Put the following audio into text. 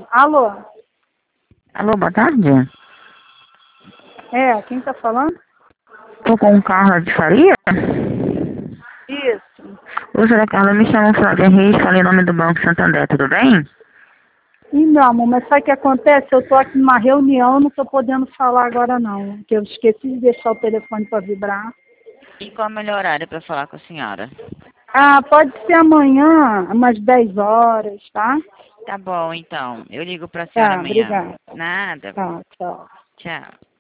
Alô? Alô, boa tarde. É, quem tá falando? Tô com um Carla de Faria. Isso. Ô, senhora Carla, me chamo Flávia Reis, falei em nome do Banco Santander, tudo bem? Ih, meu amor, mas sabe o que acontece? Eu tô aqui numa reunião, não tô podendo falar agora não, porque eu esqueci de deixar o telefone para vibrar. E qual é o melhor horário para falar com a senhora? Ah, pode ser amanhã, umas 10 horas, tá? Tá bom, então. Eu ligo pra senhora Tá, amanhã. obrigada. Nada. Tá, tchau. Tchau.